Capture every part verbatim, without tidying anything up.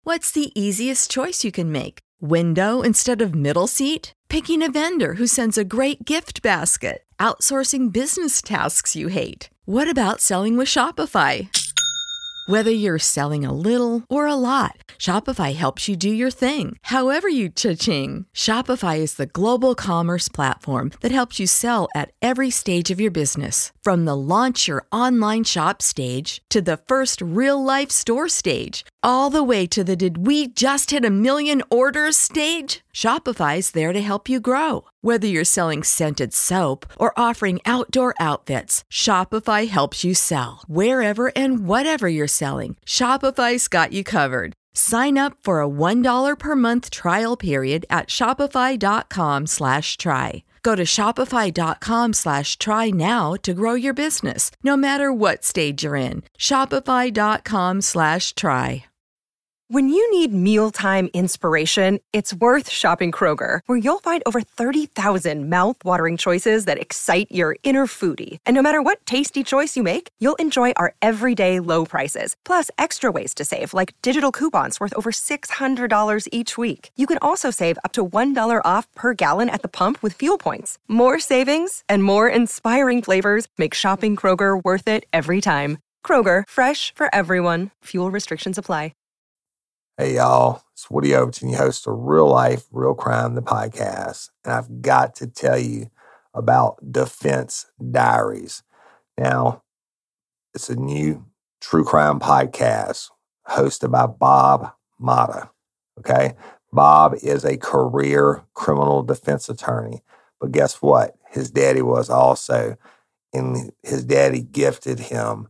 What's the easiest choice you can make? Window instead of middle seat? Picking a vendor who sends a great gift basket? Outsourcing business tasks you hate? What about selling with Shopify? Whether you're selling a little or a lot, Shopify helps you do your thing, however you cha-ching. Shopify is the global commerce platform that helps you sell at every stage of your business. From the launch your online shop stage to the first real-life store stage, all the way to the did we just hit a million orders stage. Shopify's there to help you grow. Whether you're selling scented soap or offering outdoor outfits, Shopify helps you sell. Wherever and whatever you're selling, Shopify's got you covered. Sign up for a one dollar per month trial period at shopify.com slash try. Go to shopify.com slash try now to grow your business, no matter what stage you're in. Shopify.com slash try. When you need mealtime inspiration, it's worth shopping Kroger, where you'll find over thirty thousand mouth-watering choices that excite your inner foodie. And no matter what tasty choice you make, you'll enjoy our everyday low prices, plus extra ways to save, like digital coupons worth over six hundred dollars each week. You can also save up to one dollar off per gallon at the pump with fuel points. More savings and more inspiring flavors make shopping Kroger worth it every time. Kroger, fresh for everyone. Fuel restrictions apply. Hey, y'all, it's Woody Overton, your host of Real Life, Real Crime, the podcast. And I've got to tell you about Defense Diaries. Now, it's a new true crime podcast hosted by Bob Motta, okay? Bob is a career criminal defense attorney. But guess what? His daddy was also, and his daddy gifted him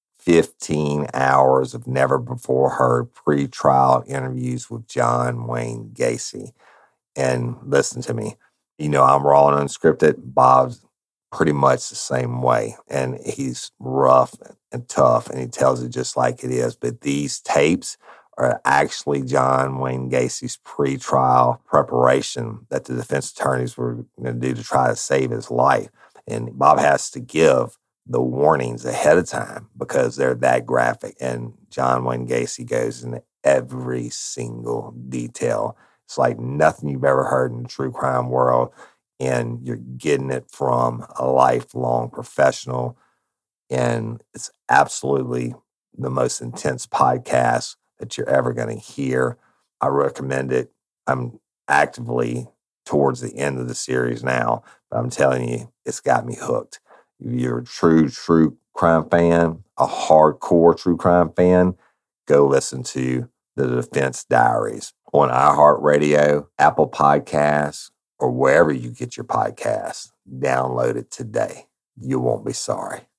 fifteen hours of never-before-heard pre-trial interviews with John Wayne Gacy. And listen to me, you know I'm raw and unscripted. Bob's pretty much the same way. And he's rough and tough, and he tells it just like it is. But these tapes are actually John Wayne Gacy's pre-trial preparation that the defense attorneys were going to do to try to save his life. And Bob has to give the warnings ahead of time because they're that graphic. And John Wayne Gacy goes into every single detail. It's like nothing you've ever heard in the true crime world. And you're getting it from a lifelong professional. And it's absolutely the most intense podcast that you're ever going to hear. I recommend it. I'm actively towards the end of the series now, but I'm telling you, it's got me hooked. If you're a true, true crime fan, a hardcore true crime fan, go listen to the Defense Diaries on iHeartRadio, Apple Podcasts, or wherever you get your podcasts. Download it today. You won't be sorry.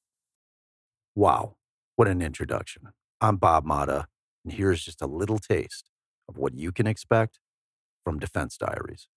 Wow, what an introduction. I'm Bob Motta, and here's just a little taste of what you can expect from Defense Diaries.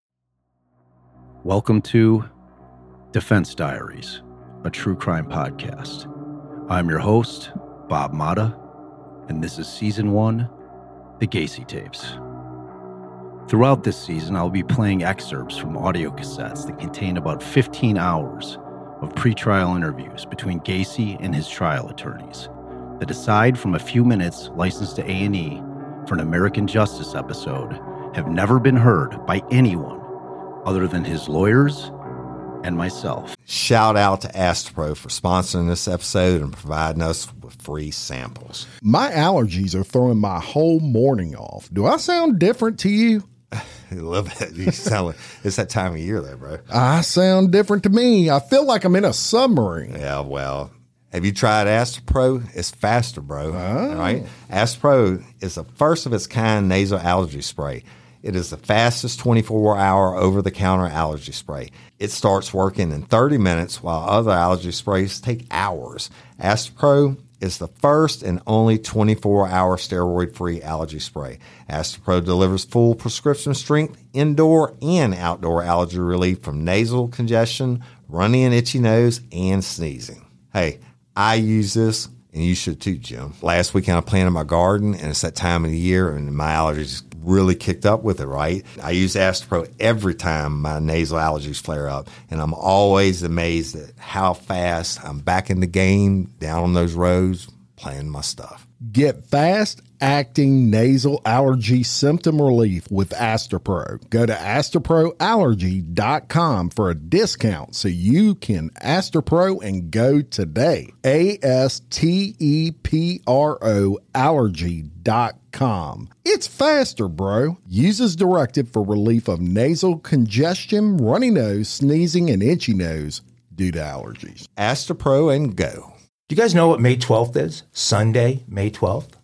Welcome to Defense Diaries, a true crime podcast. I'm your host, Bob Motta, and this is Season one, The Gacy Tapes. Throughout this season, I'll be playing excerpts from audio cassettes that contain about fifteen hours of pretrial interviews between Gacy and his trial attorneys that, aside from a few minutes licensed to A and E for an American Justice episode, have never been heard by anyone other than his lawyers and myself. Shout out to Astepro for sponsoring this episode and providing us with free samples. My allergies are throwing my whole morning off. Do I sound different to you? A little bit. You sound like, it's that time of year there, bro. I sound different to me. I feel like I'm in a submarine. Yeah, well, have you tried Astepro? It's faster, bro. Oh. All right? Astepro is the first of its kind nasal allergy spray. It is the fastest twenty-four hour over-the-counter allergy spray. It starts working in thirty minutes, while other allergy sprays take hours. Astepro is the first and only twenty-four hour steroid-free allergy spray. Astepro delivers full prescription strength, indoor and outdoor allergy relief from nasal congestion, runny and itchy nose, and sneezing. Hey, I use this, and you should too, Jim. Last weekend I planted my garden, and it's that time of the year, and my allergies really kicked up with it, right? I use Astepro every time my nasal allergies flare up, and I'm always amazed at how fast I'm back in the game, down on those roads, playing my stuff. Get fast-acting nasal allergy symptom relief with Astepro. Go to astepro allergy dot com for a discount so you can Astepro and go today. A S T E P R O allergy dot com. It's faster, bro. Use as directed for relief of nasal congestion, runny nose, sneezing, and itchy nose due to allergies. Astepro and go. Do you guys know what May twelfth is? Sunday, May twelfth?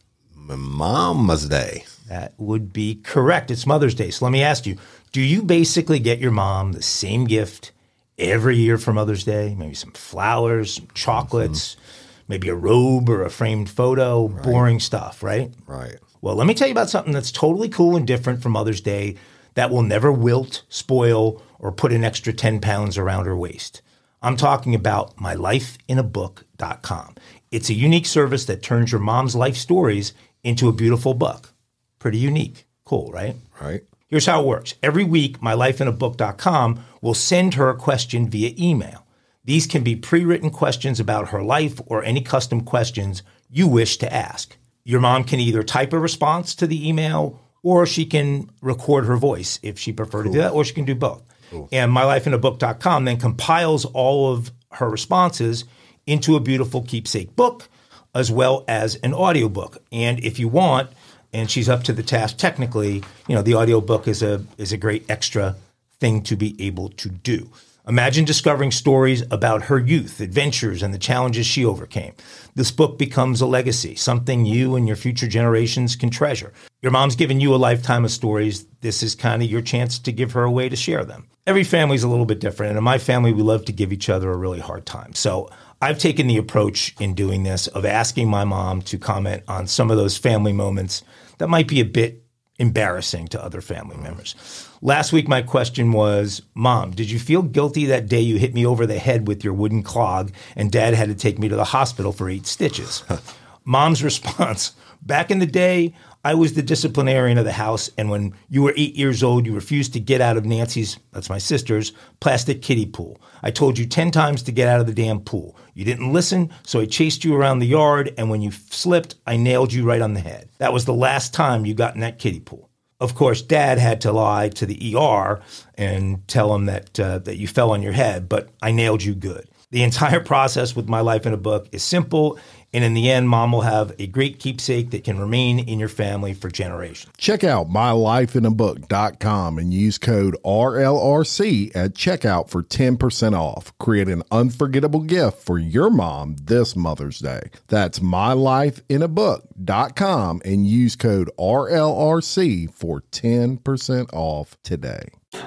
Mama's Day. That would be correct. It's Mother's Day. So let me ask you, do you basically get your mom the same gift every year for Mother's Day? Maybe some flowers, some chocolates, mm-hmm. maybe a robe or a framed photo, right. Boring stuff, right? Right. Well, let me tell you about something that's totally cool and different for Mother's Day that will never wilt, spoil, or put an extra ten pounds around her waist. I'm talking about my life in a book dot com. It's a unique service that turns your mom's life stories into a beautiful book. Pretty unique. Cool, right? Right. Here's how it works. Every week, my life in a book dot com will send her a question via email. These can be pre-written questions about her life or any custom questions you wish to ask. Your mom can either type a response to the email or she can record her voice if she prefers cool. to do that, or she can do both. Cool. And my life in a book dot com then compiles all of her responses into a beautiful keepsake book as well as an audiobook. And if you want, and she's up to the task technically, you know, the audiobook is a is a great extra thing to be able to do. Imagine discovering stories about her youth, adventures, and the challenges she overcame. This book becomes a legacy, something you and your future generations can treasure. Your mom's given you a lifetime of stories. This is kind of your chance to give her a way to share them. Every family's a little bit different, and in my family, we love to give each other a really hard time. So I've taken the approach in doing this of asking my mom to comment on some of those family moments that might be a bit embarrassing to other family members. Last week, my question was, Mom, did you feel guilty that day you hit me over the head with your wooden clog and Dad had to take me to the hospital for eight stitches? Mom's response, back in the day, I was the disciplinarian of the house, and when you were eight years old, you refused to get out of Nancy's, that's my sister's, plastic kiddie pool. I told you ten times to get out of the damn pool. You didn't listen, so I chased you around the yard, and when you slipped, I nailed you right on the head. That was the last time you got in that kiddie pool. Of course, Dad had to lie to the E R and tell him that uh, that you fell on your head, but I nailed you good. The entire process with My Life in a Book is simple, and in the end, Mom will have a great keepsake that can remain in your family for generations. Check out my life in a book dot com and use code R L R C at checkout for ten percent off. Create an unforgettable gift for your mom this Mother's Day. That's my life in a book dot com and use code R L R C for ten percent off today.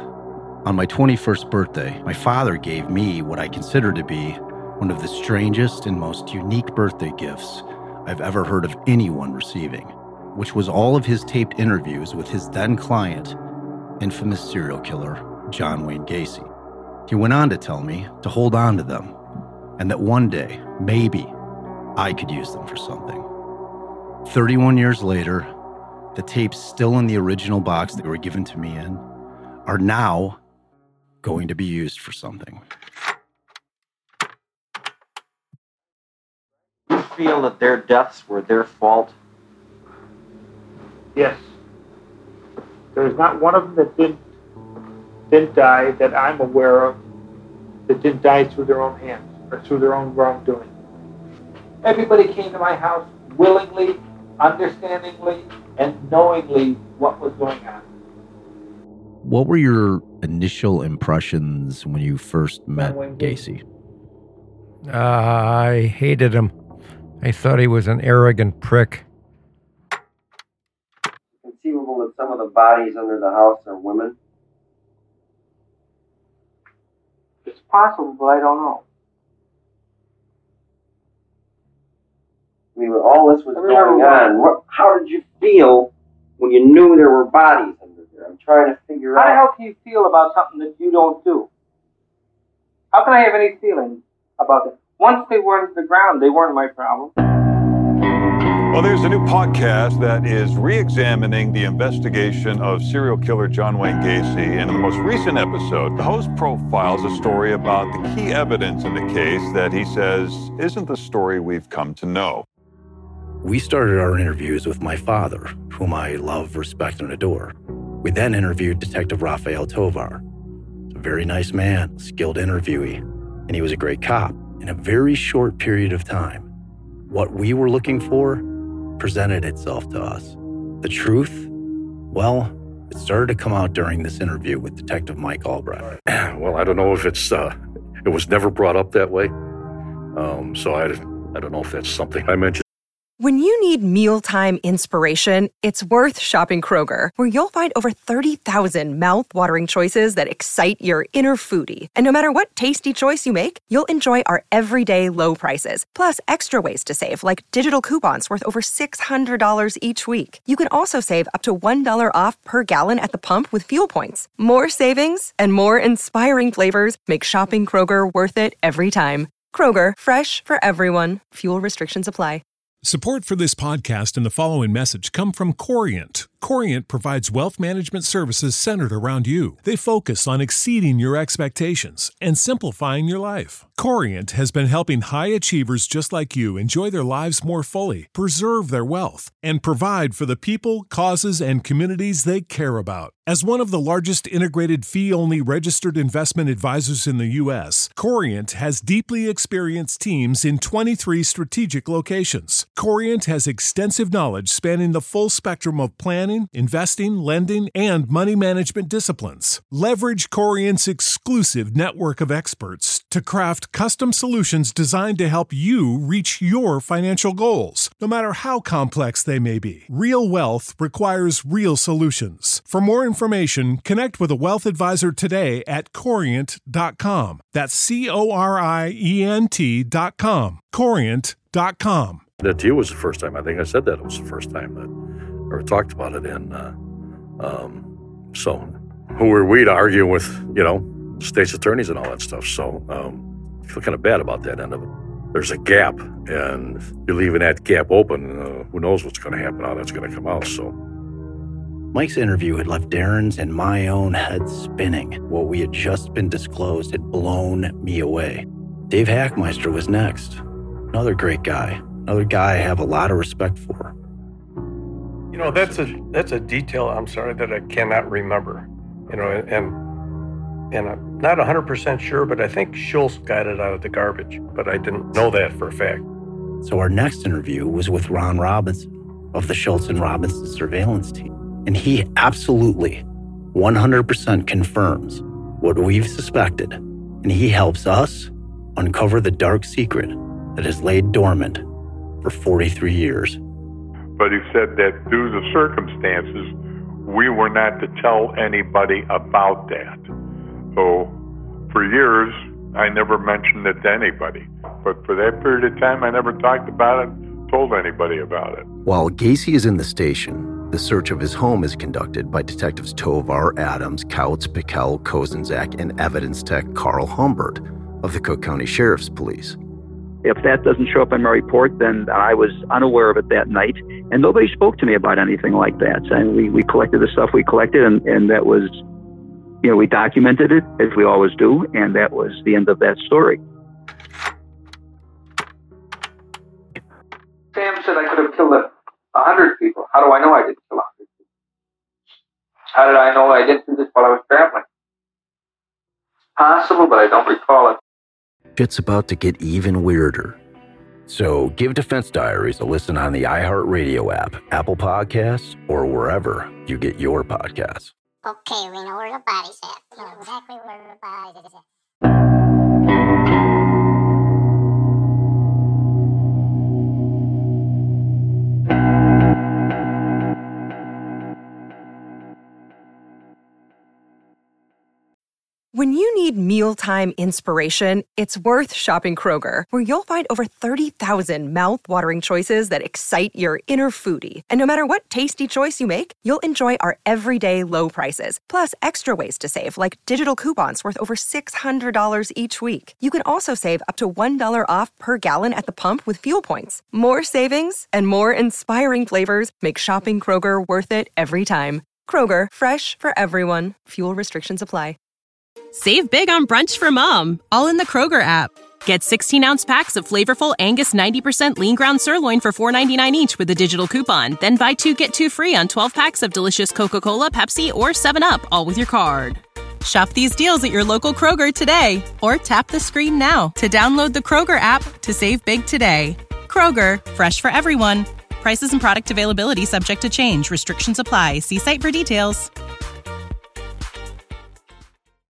On my twenty-first birthday, my father gave me what I consider to be one of the strangest and most unique birthday gifts I've ever heard of anyone receiving, which was all of his taped interviews with his then client, infamous serial killer John Wayne Gacy. He went on to tell me to hold on to them, and that one day, maybe, I could use them for something. thirty-one years later, the tapes still in the original box they were given to me in are now going to be used for something. You feel that their deaths were their fault? Yes. There's not one of them that didn't didn't die that I'm aware of that didn't die through their own hands or through their own wrongdoing. Everybody came to my house willingly, understandingly, and knowingly what was going on. What were your initial impressions when you first met Gacy? Uh, I hated him. I thought he was an arrogant prick. Conceivable that some of the bodies under the house are women? It's possible, but I don't know. I mean, when all this was going on, what, how did you feel when you knew there were bodies under there? I'm trying to figure How out. the hell can you feel about something that you don't do? How can I have any feeling about it? Once they were into the ground, they weren't my problem. Well, there's a new podcast that is re-examining the investigation of serial killer John Wayne Gacy. And in the most recent episode, the host profiles a story about the key evidence in the case that he says isn't the story we've come to know. We started our interviews with my father, whom I love, respect, and adore. We then interviewed Detective Rafael Tovar. A very nice man, skilled interviewee, and he was a great cop. In a very short period of time, what we were looking for presented itself to us. The truth, well, it started to come out during this interview with Detective Mike Albrecht. Well, I don't know if it's, uh, it was never brought up that way. Um, so I, I don't know if that's something I mentioned. When you need mealtime inspiration, it's worth shopping Kroger, where you'll find over thirty thousand mouth-watering choices that excite your inner foodie. And no matter what tasty choice you make, you'll enjoy our everyday low prices, plus extra ways to save, like digital coupons worth over six hundred dollars each week. You can also save up to one dollar off per gallon at the pump with fuel points. More savings and more inspiring flavors make shopping Kroger worth it every time. Kroger, fresh for everyone. Fuel restrictions apply. Support for this podcast and the following message come from Corient. Corient provides wealth management services centered around you. They focus on exceeding your expectations and simplifying your life. Corient has been helping high achievers just like you enjoy their lives more fully, preserve their wealth, and provide for the people, causes, and communities they care about. As one of the largest integrated fee-only registered investment advisors in the U S, Corient has deeply experienced teams in twenty-three strategic locations. Corient has extensive knowledge spanning the full spectrum of planning, investing, lending, and money management disciplines. Leverage Corient's exclusive network of experts to craft custom solutions designed to help you reach your financial goals, no matter how complex they may be. Real wealth requires real solutions. For more information, connect with a wealth advisor today at corient dot com. That's C O R I E N T dot com. corient dot com. That to you was the first time. I think I said that it was the first time that, or talked about it. And uh, um, so who were we to argue with, you know, state's attorneys and all that stuff? So um, I feel kind of bad about that end of it. There's a gap, and you're leaving that gap open. Uh, who knows what's going to happen, how that's going to come out. So Mike's interview had left Darren's and my own head spinning. What we had just been disclosed had blown me away. Dave Hackmeister was next. Another great guy. Another guy I have a lot of respect for. You know, that's a that's a detail, I'm sorry, that I cannot remember. You know, and and I'm not one hundred percent sure, but I think Schultz got it out of the garbage. But I didn't know that for a fact. So our next interview was with Ron Robinson of the Schultz and Robinson surveillance team. And he absolutely, one hundred percent confirms what we've suspected. And he helps us uncover the dark secret that has laid dormant for forty-three years. But he said that due to circumstances, we were not to tell anybody about that. So for years, I never mentioned it to anybody. But for that period of time, I never talked about it, told anybody about it. While Gacy is in the station, the search of his home is conducted by Detectives Tovar, Adams, Kautz, Pikel, Kozenzak, and evidence tech Carl Humbert of the Cook County Sheriff's Police. If that doesn't show up in my report, then I was unaware of it that night, and nobody spoke to me about anything like that. And we, we collected the stuff we collected, and, and that was, you know, we documented it, as we always do, and that was the end of that story. Sam said I could have killed a hundred people. How do I know I didn't kill a hundred people? How did I know I didn't do this while I was traveling? Possible, but I don't recall it. Shit's about to get even weirder. So give Defense Diaries a listen on the iHeartRadio app, Apple Podcasts, or wherever you get your podcasts. Okay, we know where the body's at. We know exactly where the body is at. When you need mealtime inspiration, it's worth shopping Kroger, where you'll find over thirty thousand mouth-watering choices that excite your inner foodie. And no matter what tasty choice you make, you'll enjoy our everyday low prices, plus extra ways to save, like digital coupons worth over six hundred dollars each week. You can also save up to one dollar off per gallon at the pump with fuel points. More savings and more inspiring flavors make shopping Kroger worth it every time. Kroger, fresh for everyone. Fuel restrictions apply. Save big on brunch for mom, all in the Kroger app. Get sixteen-ounce packs of flavorful Angus ninety percent lean ground sirloin for four ninety-nine each with a digital coupon. Then buy two, get two free on twelve packs of delicious Coca-Cola, Pepsi, or seven up, all with your card. Shop these deals at your local Kroger today, or tap the screen now to download the Kroger app to save big today. Kroger, fresh for everyone. Prices and product availability subject to change. Restrictions apply. See site for details.